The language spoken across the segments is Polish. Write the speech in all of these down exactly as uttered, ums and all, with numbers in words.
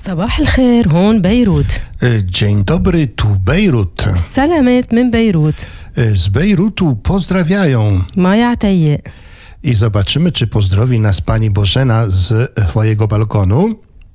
صباح الخير هون بيروت. Dzień dobry, tu Bejrut. سلامات من بيروت. Z Bejrutu pozdrawiają. Maja Tejje. I zobaczymy, czy pozdrowi nas pani Bożena z swojego balkonu.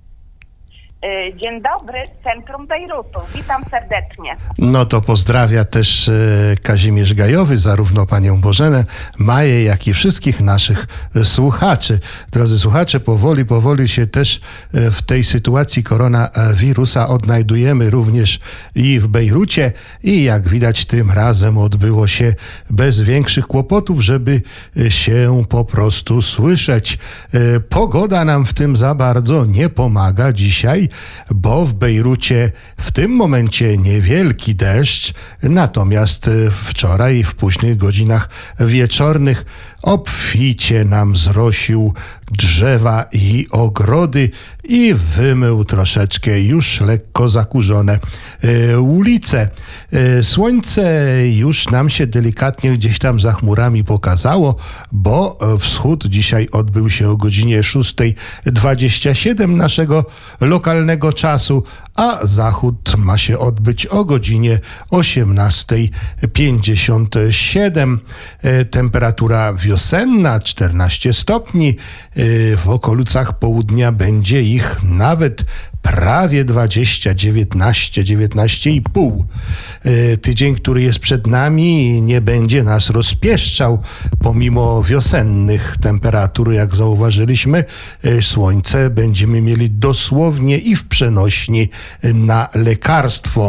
Dzień dobry, z centrum Bejrutu. Witam serdecznie. No to pozdrawia też Kazimierz Gajowy, zarówno panią Bożenę, Maję, jak i wszystkich naszych słuchaczy. Drodzy słuchacze, powoli, powoli się też w tej sytuacji koronawirusa odnajdujemy również i w Bejrucie. I jak widać, tym razem odbyło się bez większych kłopotów, żeby się po prostu słyszeć. Pogoda nam w tym za bardzo nie pomaga dzisiaj, bo w Bejrucie w tym momencie niewielki deszcz, natomiast wczoraj w późnych godzinach wieczornych obficie nam zrosił drzewa i ogrody i wymył troszeczkę już lekko zakurzone e, ulice. E, słońce już nam się delikatnie gdzieś tam za chmurami pokazało, bo wschód dzisiaj odbył się o godzinie szósta dwadzieścia siedem naszego lokalnego czasu, a zachód ma się odbyć o godzinie osiemnasta pięćdziesiąt siedem. E, temperatura wiosenna czternaście stopni. W okolicach południa będzie ich nawet prawie dwadzieścia, dziewiętnaście, dziewiętnaście i pół. Tydzień, który jest przed nami, nie będzie nas rozpieszczał pomimo wiosennych temperatur. Jak zauważyliśmy, słońce będziemy mieli dosłownie i w przenośni na lekarstwo.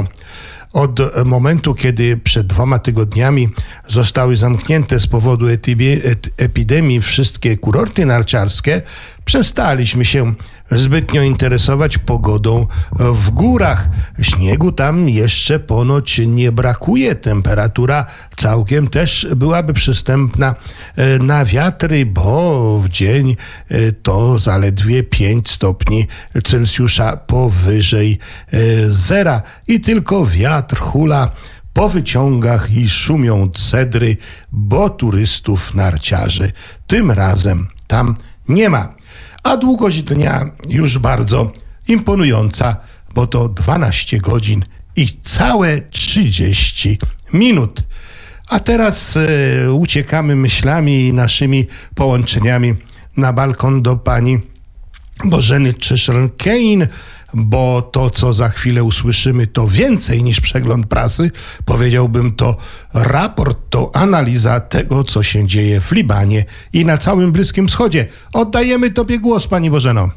Od momentu, kiedy przed dwoma tygodniami zostały zamknięte z powodu epidemii wszystkie kurorty narciarskie, przestaliśmy się zbytnio interesować pogodą w górach. Śniegu tam jeszcze ponoć nie brakuje. Temperatura całkiem też byłaby przystępna na wiatry, bo w dzień to zaledwie pięć stopni Celsjusza powyżej zera i tylko wiatr hula po wyciągach i szumią cedry, bo turystów narciarzy tym razem tam nie ma. A długość dnia już bardzo imponująca, bo to dwanaście godzin i całe trzydzieści minut. A teraz e, uciekamy myślami i naszymi połączeniami na balkon do pani Bożeny Czyszl-Kane, bo to, co za chwilę usłyszymy, to więcej niż przegląd prasy. Powiedziałbym, to raport, to analiza tego, co się dzieje w Libanie i na całym Bliskim Wschodzie. Oddajemy tobie głos, pani Bożeno.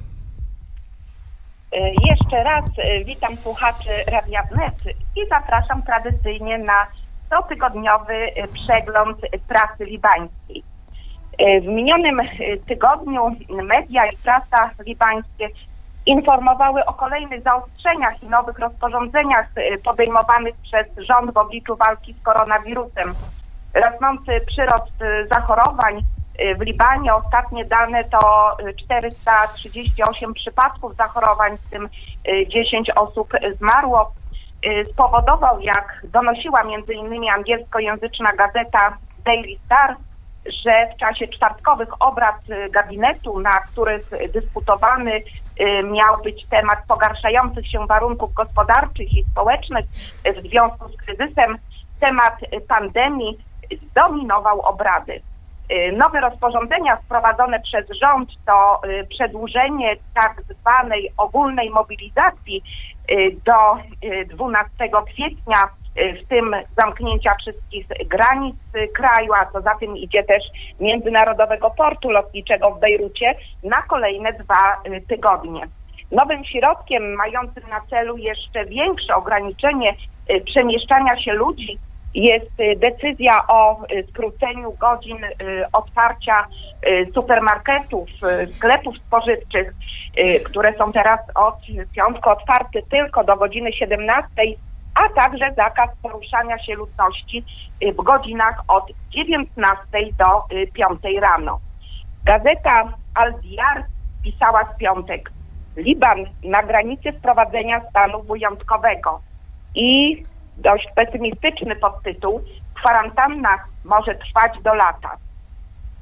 Jeszcze raz witam słuchaczy Radia Wnet i zapraszam tradycyjnie na cotygodniowy przegląd prasy libańskiej. W minionym tygodniu media i prasa libańskie informowały o kolejnych zaostrzeniach i nowych rozporządzeniach podejmowanych przez rząd w obliczu walki z koronawirusem. Rosnący przyrost zachorowań w Libanie, ostatnie dane to czterysta trzydzieści osiem przypadków zachorowań, w tym dziesięć osób zmarło. Spowodował, jak donosiła między innymi angielskojęzyczna gazeta Daily Star, że w czasie czwartkowych obrad gabinetu, na których dyskutowany miał być temat pogarszających się warunków gospodarczych i społecznych w związku z kryzysem, temat pandemii zdominował obrady. Nowe rozporządzenia wprowadzone przez rząd to przedłużenie tak zwanej ogólnej mobilizacji do dwunastego kwietnia, w tym zamknięcia wszystkich granic kraju, a co za tym idzie też międzynarodowego portu lotniczego w Bejrucie na kolejne dwa tygodnie. Nowym środkiem mającym na celu jeszcze większe ograniczenie przemieszczania się ludzi jest decyzja o skróceniu godzin otwarcia supermarketów, sklepów spożywczych, które są teraz od piątku otwarte tylko do godziny siedemnastej, a także zakaz poruszania się ludności w godzinach od dziewiętnastej do piątej rano. Gazeta Al-Diyar pisała w piątek: Liban na granicy wprowadzenia stanu wyjątkowego i dość pesymistyczny podtytuł: kwarantanna może trwać do lata.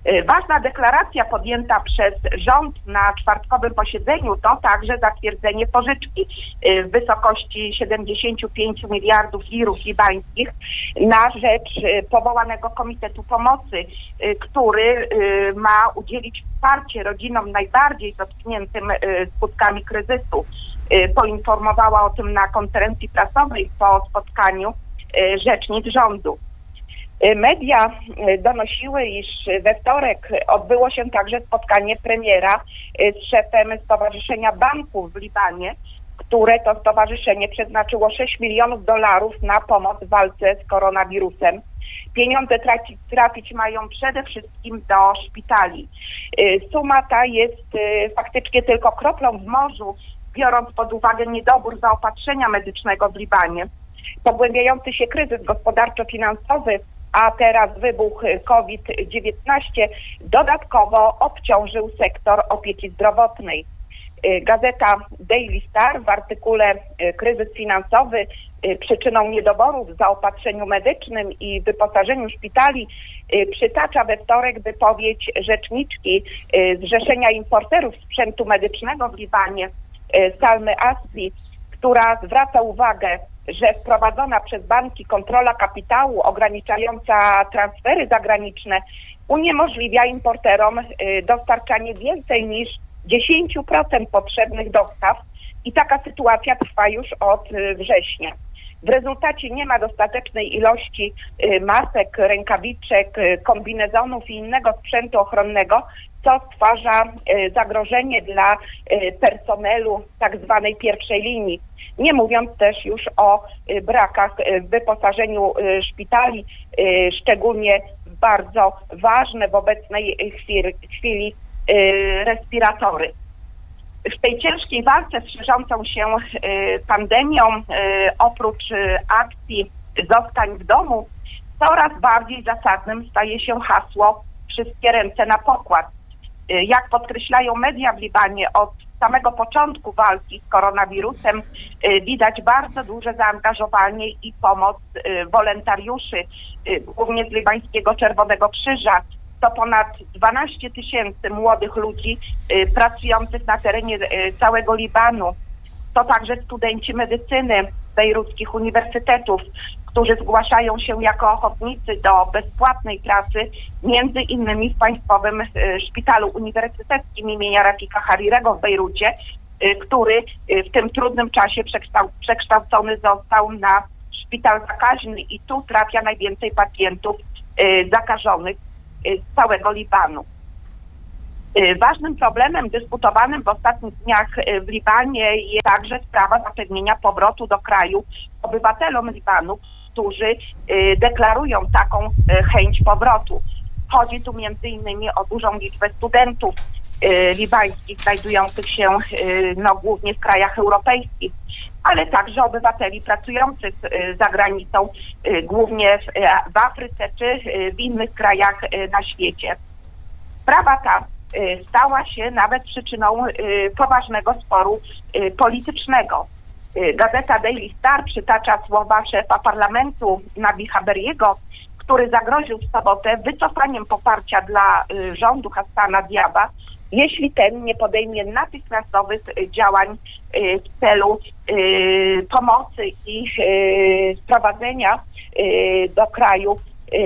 Ważna deklaracja podjęta przez rząd na czwartkowym posiedzeniu to także zatwierdzenie pożyczki w wysokości siedemdziesiąt pięć miliardów lirów libańskich na rzecz powołanego Komitetu Pomocy, który ma udzielić wsparcie rodzinom najbardziej dotkniętym skutkami kryzysu. Poinformowała o tym na konferencji prasowej po spotkaniu rzecznik rządu. Media donosiły, iż we wtorek odbyło się także spotkanie premiera z szefem Stowarzyszenia Banków w Libanie, które to stowarzyszenie przeznaczyło sześć milionów dolarów na pomoc w walce z koronawirusem. Pieniądze traci, trafić mają przede wszystkim do szpitali. Suma ta jest faktycznie tylko kroplą w morzu, biorąc pod uwagę niedobór zaopatrzenia medycznego w Libanie. Pogłębiający się kryzys gospodarczo-finansowy, a teraz wybuch COVID dziewiętnaście dodatkowo obciążył sektor opieki zdrowotnej. Gazeta Daily Star w artykule Kryzys finansowy przyczyną niedoborów w zaopatrzeniu medycznym i wyposażeniu szpitali przytacza we wtorek wypowiedź rzeczniczki Zrzeszenia Importerów Sprzętu Medycznego w Libanie, Salmy Asli, która zwraca uwagę, że wprowadzona przez banki kontrola kapitału ograniczająca transfery zagraniczne uniemożliwia importerom dostarczanie więcej niż dziesięć procent potrzebnych dostaw i taka sytuacja trwa już od września. W rezultacie nie ma dostatecznej ilości masek, rękawiczek, kombinezonów i innego sprzętu ochronnego, co stwarza zagrożenie dla personelu tak zwanej pierwszej linii. Nie mówiąc też już o brakach w wyposażeniu szpitali, szczególnie bardzo ważne w obecnej chwili, chwili respiratory. W tej ciężkiej walce z szerzącą się pandemią, oprócz akcji zostań w domu, coraz bardziej zasadnym staje się hasło wszystkie ręce na pokład. Jak podkreślają media w Libanie, od samego początku walki z koronawirusem widać bardzo duże zaangażowanie i pomoc wolontariuszy, głównie z Libańskiego Czerwonego Krzyża. To ponad dwanaście tysięcy młodych ludzi pracujących na terenie całego Libanu. To także studenci medycyny bejruckich uniwersytetów, którzy zgłaszają się jako ochotnicy do bezpłatnej pracy, między innymi w Państwowym Szpitalu Uniwersyteckim imienia Rafika Harirego w Bejrucie, który w tym trudnym czasie przekształcony został na szpital zakaźny i tu trafia najwięcej pacjentów zakażonych z całego Libanu. Ważnym problemem dyskutowanym w ostatnich dniach w Libanie jest także sprawa zapewnienia powrotu do kraju obywatelom Libanu, którzy deklarują taką chęć powrotu. Chodzi tu między innymi o dużą liczbę studentów libańskich znajdujących się no, głównie w krajach europejskich, ale także obywateli pracujących za granicą, głównie w Afryce czy w innych krajach na świecie. Sprawa ta stała się nawet przyczyną poważnego sporu politycznego. Gazeta Daily Star przytacza słowa szefa parlamentu Nabiha Berriego, który zagroził w sobotę wycofaniem poparcia dla rządu Hassana Diaba, jeśli ten nie podejmie natychmiastowych działań w celu pomocy i sprowadzenia do kraju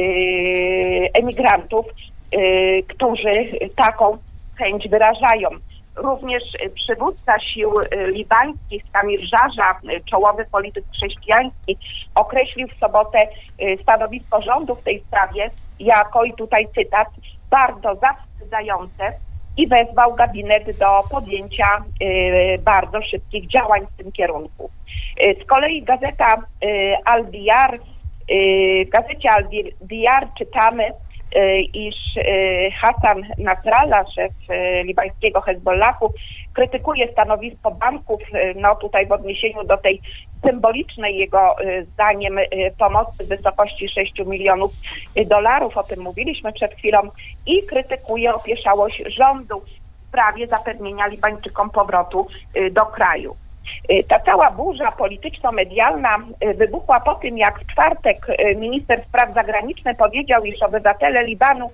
emigrantów, którzy taką chęć wyrażają. Również przywódca sił libańskich Samir Żarża, czołowy polityk chrześcijański, określił w sobotę stanowisko rządu w tej sprawie jako, i tutaj cytat, bardzo zawstydzające i wezwał gabinet do podjęcia bardzo szybkich działań w tym kierunku. Z kolei gazeta Al-Diyar, w gazecie Al-Diyar czytamy, iż Hassan Nasrallah, szef libańskiego Hezbollahu, krytykuje stanowisko banków, no tutaj w odniesieniu do tej symbolicznej jego zdaniem pomocy w wysokości sześć milionów dolarów, o tym mówiliśmy przed chwilą, i krytykuje opieszałość rządu w sprawie zapewnienia Libańczykom powrotu do kraju. Ta cała burza polityczno-medialna wybuchła po tym, jak w czwartek minister spraw zagranicznych powiedział, iż obywatele Libanu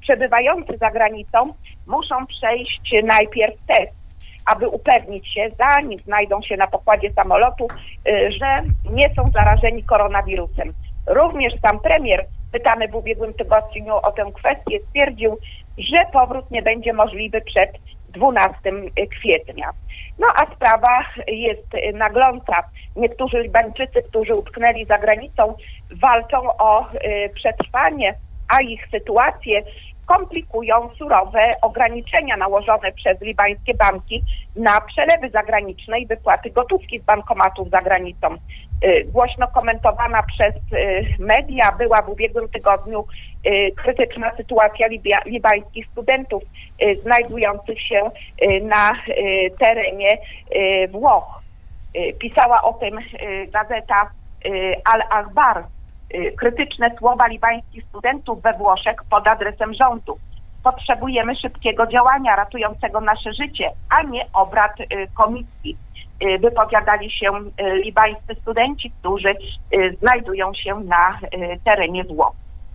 przebywający za granicą muszą przejść najpierw test, aby upewnić się, zanim znajdą się na pokładzie samolotu, że nie są zarażeni koronawirusem. Również sam premier, pytany w ubiegłym tygodniu o tę kwestię, stwierdził, że powrót nie będzie możliwy przed dwunastego kwietnia. No a sprawa jest nagląca. Niektórzy Libańczycy, którzy utknęli za granicą, walczą o y, przetrwanie, a ich sytuację komplikują surowe ograniczenia nałożone przez libańskie banki na przelewy zagraniczne i wypłaty gotówki z bankomatów za granicą. Y, głośno komentowana przez y, media była w ubiegłym tygodniu y, krytyczna sytuacja libia, libańskich studentów y, znajdujących się y, na y, terenie y, Włoch. Y, pisała o tym y, gazeta y, Al-Akhbar. Krytyczne słowa libańskich studentów we Włoszech pod adresem rządu. Potrzebujemy szybkiego działania ratującego nasze życie, a nie obrad komisji. Wypowiadali się libańscy studenci, którzy znajdują się na terenie Włoch.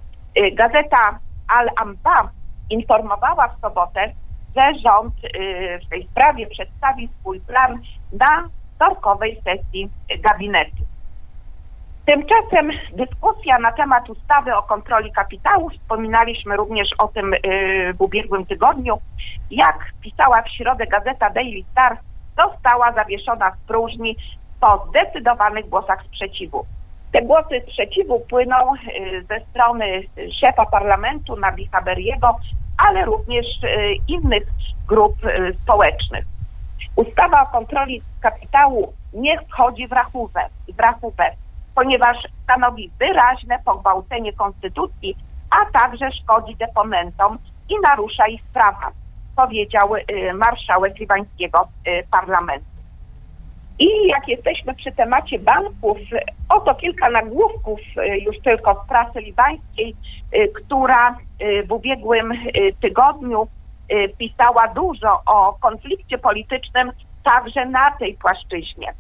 Gazeta Al-Anba informowała w sobotę, że rząd w tej sprawie przedstawi swój plan na wtorkowej sesji gabinetu. Tymczasem dyskusja na temat ustawy o kontroli kapitału, wspominaliśmy również o tym w ubiegłym tygodniu, jak pisała w środę gazeta Daily Star, została zawieszona z próżni po zdecydowanych głosach sprzeciwu. Te głosy sprzeciwu płyną ze strony szefa parlamentu Nabiha Berriego, ale również innych grup społecznych. Ustawa o kontroli kapitału nie wchodzi w rachubę, w rachubę, ponieważ stanowi wyraźne pogwałcenie konstytucji, a także szkodzi deponentom i narusza ich prawa, powiedział y, marszałek libańskiego y, parlamentu. I jak jesteśmy przy temacie banków, oto kilka nagłówków y, już tylko z prasy libańskiej, y, która y, w ubiegłym y, tygodniu y, pisała dużo o konflikcie politycznym także na tej płaszczyźnie.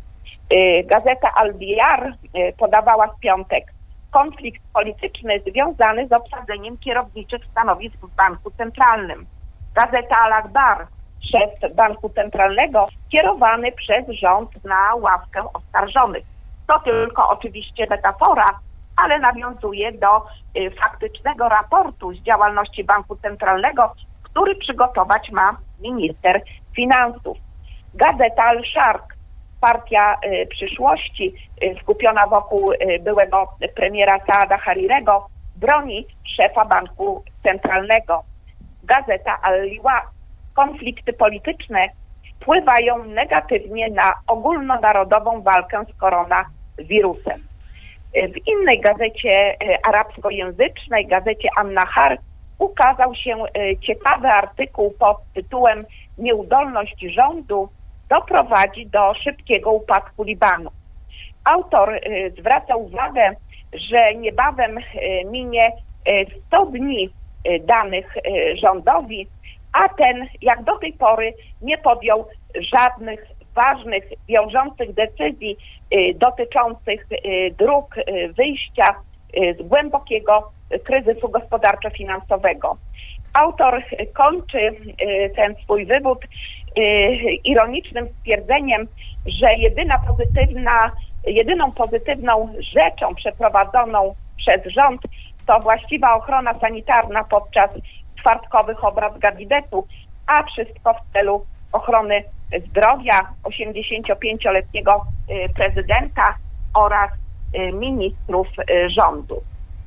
Gazeta Al-Diyar podawała w piątek konflikt polityczny związany z obsadzeniem kierowniczych stanowisk w Banku Centralnym. Gazeta Al-Akhbar, szef Banku Centralnego, kierowany przez rząd na ławkę oskarżonych. To tylko oczywiście metafora, ale nawiązuje do y, faktycznego raportu z działalności Banku Centralnego, który przygotować ma minister finansów. Gazeta Al-Sharq, partia y, przyszłości y, skupiona wokół y, byłego premiera Saada Harirego, broni szefa Banku Centralnego. Gazeta Al-Liwa, konflikty polityczne wpływają negatywnie na ogólnonarodową walkę z koronawirusem. Y, w innej gazecie y, arabskojęzycznej, gazecie An-Nahar, ukazał się y, ciekawy artykuł pod tytułem "Nieudolność rządu doprowadzi do szybkiego upadku Libanu". Autor y, zwraca uwagę, że niebawem y, minie y, sto dni y, danych y, rządowi, a ten jak do tej pory nie podjął żadnych ważnych, wiążących decyzji y, dotyczących y, dróg y, wyjścia y, z głębokiego kryzysu gospodarczo-finansowego. Autor kończy y, ten swój wywód y, ironicznym stwierdzeniem, że jedyna pozytywna, jedyną pozytywną rzeczą przeprowadzoną przez rząd to właściwa ochrona sanitarna podczas czwartkowych obrad gabinetu, a wszystko w celu ochrony zdrowia osiemdziesięciopięcioletniego y, prezydenta oraz y, ministrów y, rządu.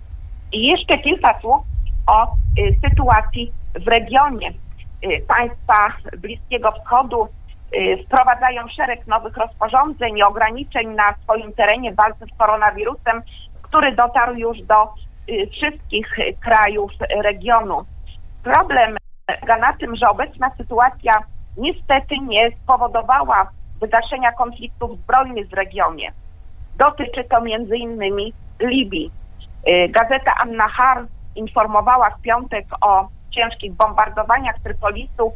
I jeszcze kilka słów o y, sytuacji w regionie. Y, państwa Bliskiego Wschodu y, wprowadzają szereg nowych rozporządzeń i ograniczeń na swoim terenie w walce z koronawirusem, który dotarł już do y, wszystkich y, krajów regionu. Problem polega na tym, że obecna sytuacja niestety nie spowodowała wygaszenia konfliktów zbrojnych w regionie. Dotyczy to między innymi Libii. Gazeta An-Nahar informowała w piątek o ciężkich bombardowaniach Trypolisu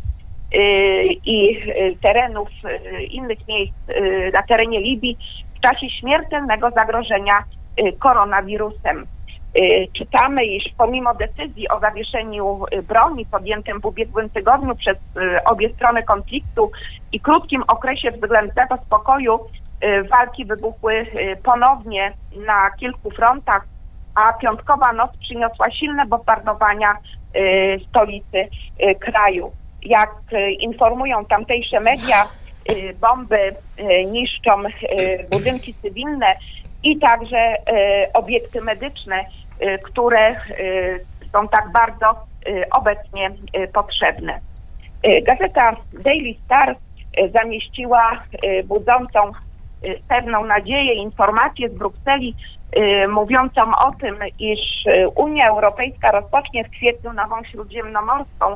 i terenów, innych miejsc na terenie Libii w czasie śmiertelnego zagrożenia koronawirusem. Czytamy, iż pomimo decyzji o zawieszeniu broni podjętym w ubiegłym tygodniu przez obie strony konfliktu i krótkim okresie względnego spokoju, walki wybuchły ponownie na kilku frontach, a piątkowa noc przyniosła silne bombardowania stolicy kraju. Jak informują tamtejsze media, bomby niszczą budynki cywilne i także obiekty medyczne, które są tak bardzo obecnie potrzebne. Gazeta Daily Star zamieściła budzącą pewną nadzieję informację z Brukseli mówiącą o tym, iż Unia Europejska rozpocznie w kwietniu nową śródziemnomorską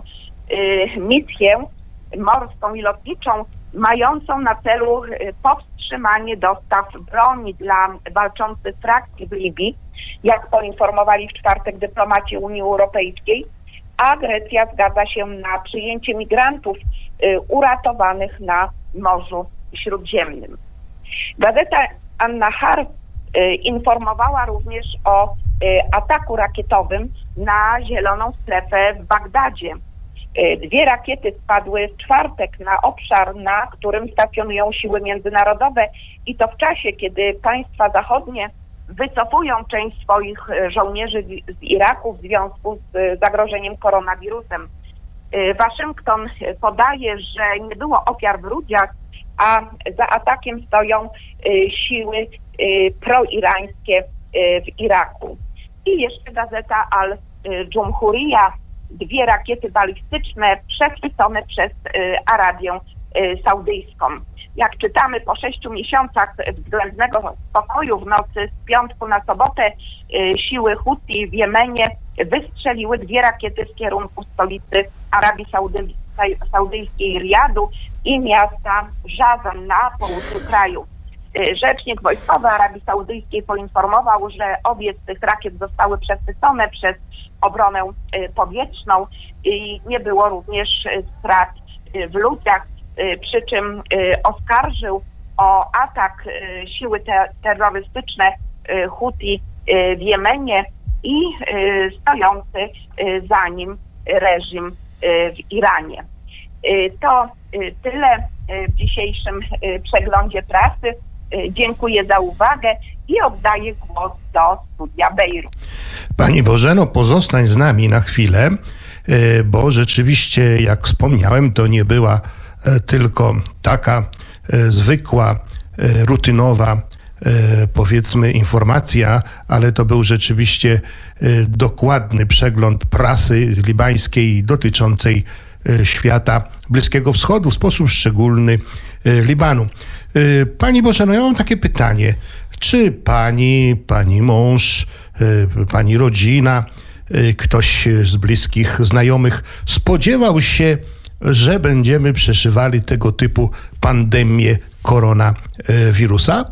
misję morską i lotniczą mającą na celu powstrzymanie dostaw broni dla walczących frakcji w Libii, jak poinformowali w czwartek dyplomaci Unii Europejskiej, a Grecja zgadza się na przyjęcie migrantów uratowanych na Morzu Śródziemnym. Gazeta An-Nahar informowała również o ataku rakietowym na zieloną strefę w Bagdadzie. Dwie rakiety spadły w czwartek na obszar, na którym stacjonują siły międzynarodowe i to w czasie, kiedy państwa zachodnie wycofują część swoich żołnierzy z Iraku w związku z zagrożeniem koronawirusem. Waszyngton podaje, że nie było ofiar w Rudziach, a za atakiem stoją siły proirańskie w Iraku. I jeszcze gazeta Al-Jumhuriyah, dwie rakiety balistyczne przechwycone przez Arabię Saudyjską. Jak czytamy, po sześciu miesiącach względnego spokoju w nocy z piątku na sobotę siły Huti w Jemenie wystrzeliły dwie rakiety w kierunku stolicy Arabii Saudy- Saudyjskiej Riyadu i miasta Żazan na południu kraju. Rzecznik wojskowy Arabii Saudyjskiej poinformował, że obie z tych rakiet zostały przechwycone przez obronę powietrzną i nie było również strat w ludziach, przy czym oskarżył o atak siły te- terrorystyczne Huti w Jemenie i stojący za nim reżim w Iranie. To tyle w dzisiejszym przeglądzie prasy. Dziękuję za uwagę i oddaję głos do studia Bejrut. Pani Bożeno, pozostań z nami na chwilę, bo rzeczywiście, jak wspomniałem, to nie była tylko taka zwykła, rutynowa, powiedzmy, informacja, ale to był rzeczywiście dokładny przegląd prasy libańskiej dotyczącej świata Bliskiego Wschodu, w sposób szczególny Libanu. Pani Bożeno, ja mam takie pytanie. Czy pani, pani mąż, pani rodzina, ktoś z bliskich znajomych spodziewał się, że będziemy przeżywali tego typu pandemię koronawirusa?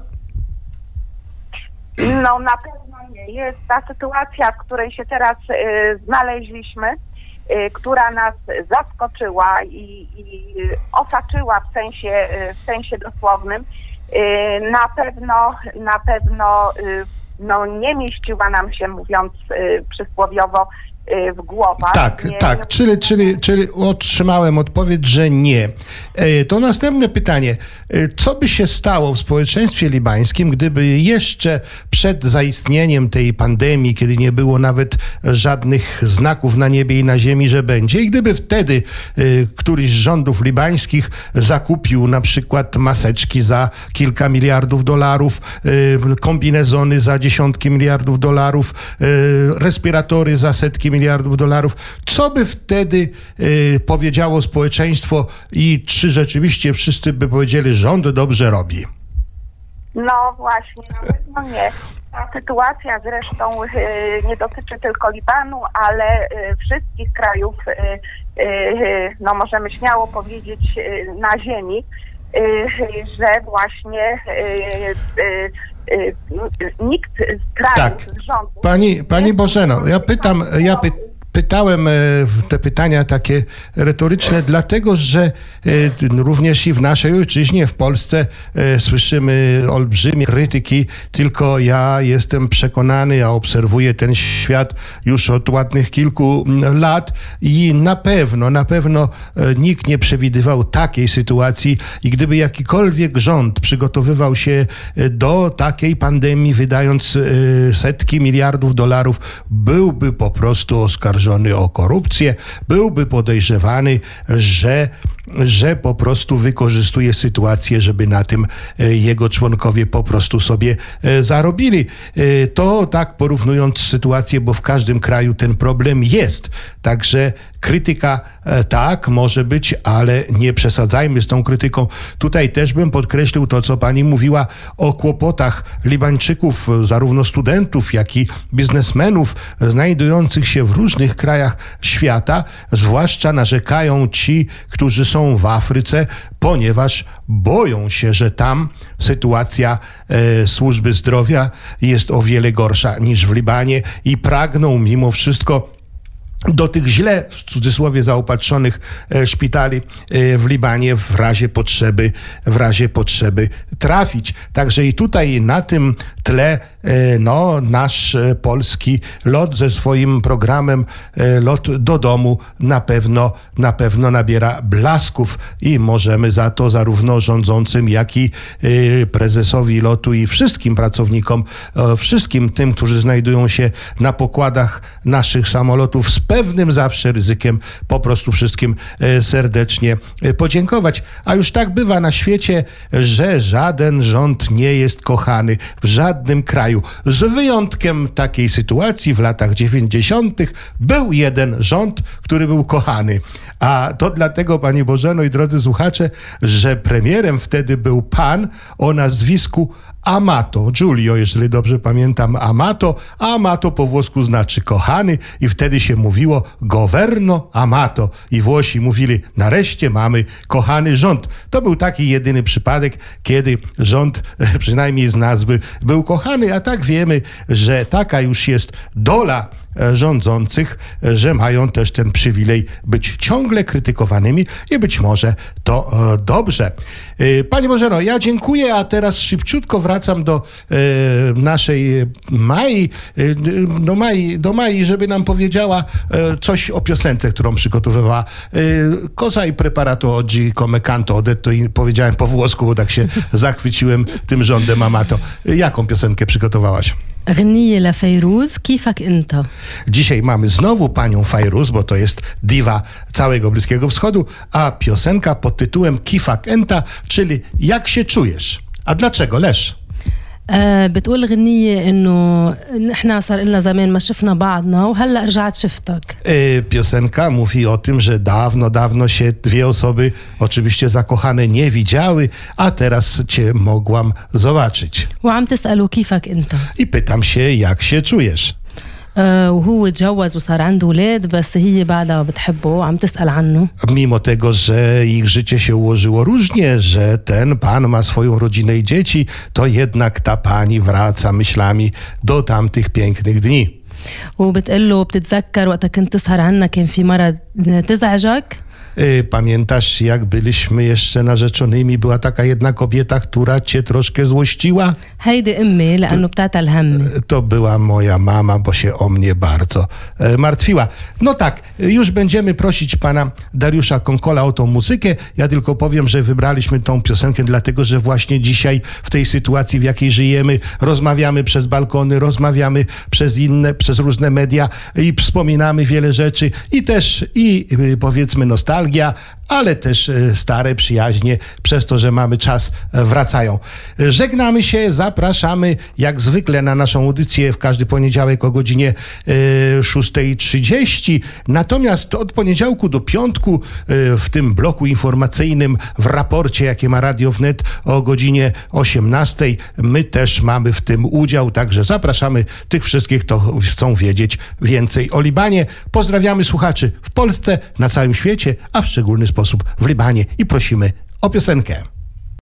No na pewno nie. Jest ta sytuacja, w której się teraz y, znaleźliśmy, y, która nas zaskoczyła i, i osaczyła w sensie, y, w sensie dosłownym. Y, na pewno, na pewno y, no, nie mieściła nam się, mówiąc y, przysłowiowo, w głowach. Tak, nie, tak, nie... Czyli, czyli, czyli otrzymałem odpowiedź, że nie. To następne pytanie. Co by się stało w społeczeństwie libańskim, gdyby jeszcze przed zaistnieniem tej pandemii, kiedy nie było nawet żadnych znaków na niebie i na ziemi, że będzie, i gdyby wtedy któryś z rządów libańskich zakupił na przykład maseczki za kilka miliardów dolarów, kombinezony za dziesiątki miliardów dolarów, respiratory za setki miliardów dolarów. Co by wtedy y, powiedziało społeczeństwo i czy rzeczywiście wszyscy by powiedzieli, że rząd dobrze robi? No właśnie, na pewno nie. Ta sytuacja zresztą y, nie dotyczy tylko Libanu, ale y, wszystkich krajów, y, y, no możemy śmiało powiedzieć, y, na ziemi, y, że właśnie y, y, y, nikt z krajów, tak. z rządów... Pani, pani Bożeno, ja pytam, ja, py, Pytałem te pytania takie retoryczne, dlatego że również i w naszej ojczyźnie, w Polsce słyszymy olbrzymie krytyki, tylko ja jestem przekonany, ja obserwuję ten świat już od ładnych kilku lat i na pewno, na pewno nikt nie przewidywał takiej sytuacji i gdyby jakikolwiek rząd przygotowywał się do takiej pandemii, wydając setki miliardów dolarów, byłby po prostu oskarżony o korupcję, byłby podejrzewany, że że po prostu wykorzystuje sytuację, żeby na tym jego członkowie po prostu sobie zarobili. To tak porównując sytuację, bo w każdym kraju ten problem jest. Także krytyka tak może być, ale nie przesadzajmy z tą krytyką. Tutaj też bym podkreślił to, co pani mówiła o kłopotach Libańczyków, zarówno studentów, jak i biznesmenów znajdujących się w różnych krajach świata. Zwłaszcza narzekają ci, którzy są w Afryce, ponieważ boją się, że tam sytuacja e, służby zdrowia jest o wiele gorsza niż w Libanie i pragną mimo wszystko do tych źle, w cudzysłowie, zaopatrzonych e, szpitali e, w Libanie w razie potrzeby, w razie potrzeby trafić. Także i tutaj na tym tle e, no, nasz e, polski lot ze swoim programem e, Lot do domu na pewno, na pewno nabiera blasków i możemy za to zarówno rządzącym, jak i e, prezesowi lotu i wszystkim pracownikom, e, wszystkim tym, którzy znajdują się na pokładach naszych samolotów z pewnym zawsze ryzykiem, po prostu wszystkim serdecznie podziękować. A już tak bywa na świecie, że żaden rząd nie jest kochany w żadnym kraju. Z wyjątkiem takiej sytuacji w latach dziewięćdziesiątych był jeden rząd, który był kochany. A to dlatego, Pani Bożeno i drodzy słuchacze, że premierem wtedy był pan o nazwisku Amato, Giulio, jeżeli dobrze pamiętam, Amato, a Amato po włosku znaczy kochany i wtedy się mówiło governo Amato i Włosi mówili, nareszcie mamy kochany rząd. To był taki jedyny przypadek, kiedy rząd, przynajmniej z nazwy, był kochany, a tak wiemy, że taka już jest dola rządzących, że mają też ten przywilej być ciągle krytykowanymi i być może to e, dobrze. E, Pani Bożeno, ja dziękuję, a teraz szybciutko wracam do e, naszej Mai, e, do Mai, do Mai, żeby nam powiedziała e, coś o piosence, którą przygotowywała. E, Cosa i preparato oggi come canto, odetto i powiedziałem po włosku, bo tak się zachwyciłem tym rządem Amato. Jaką piosenkę przygotowałaś? غنية لفيروز كيفك انت. Dzisiaj mamy znowu panią Fajruz, bo to jest diwa całego Bliskiego Wschodu, a piosenka pod tytułem Kifak Enta, czyli Jak się czujesz? A dlaczego, Lesz? آه بتقول غنية إنه نحنا صار لنا زمان ما شفنا بعضنا وهلأ رجعت شفتك. E, Piosenka mówi o tym, że dawno, dawno się dwie osoby, oczywiście zakochane, nie widziały, a teraz cię mogłam zobaczyć. وعم تسأله كيفك انت. I pytam się, jak się czujesz? آه وهو تجوز وصار عنده أولاد بس هي بعدها بتحبه وعم تسأل عنه. Mimo tego, że ich życie się ułożyło różnie, że ten pan ma swoją rodzinę i dzieci, to jednak ta pani wraca myślami do tamtych pięknych dni. وبتقول له بتتذكر وقتها كنت تسهر عنا كان في مرة تزعجك؟ Pamiętasz, jak byliśmy jeszcze narzeczonymi, była taka jedna kobieta, która cię troszkę złościła? هيدي أمي لأنه بتعتل همي. To była moja mama, bo się o mnie bardzo e, martwiła. No tak, już będziemy prosić pana Dariusza Konkola o tą muzykę. Ja tylko powiem, że wybraliśmy tą piosenkę dlatego, że właśnie dzisiaj w tej sytuacji, w jakiej żyjemy, rozmawiamy przez balkony, rozmawiamy przez inne, przez różne media i wspominamy wiele rzeczy i też i powiedzmy nostalgia, ale też stare przyjaźnie przez to, że mamy czas, wracają. Żegnamy się, zapraszamy jak zwykle na naszą audycję w każdy poniedziałek o godzinie szósta trzydzieści. Natomiast od poniedziałku do piątku w tym bloku informacyjnym w raporcie, jakie ma Radio Wnet o godzinie osiemnastej, my też mamy w tym udział, także zapraszamy tych wszystkich, kto chcą wiedzieć więcej o Libanie. Pozdrawiamy słuchaczy w Polsce, na całym świecie, a w szczególny sposób w Libanie i prosimy o piosenkę.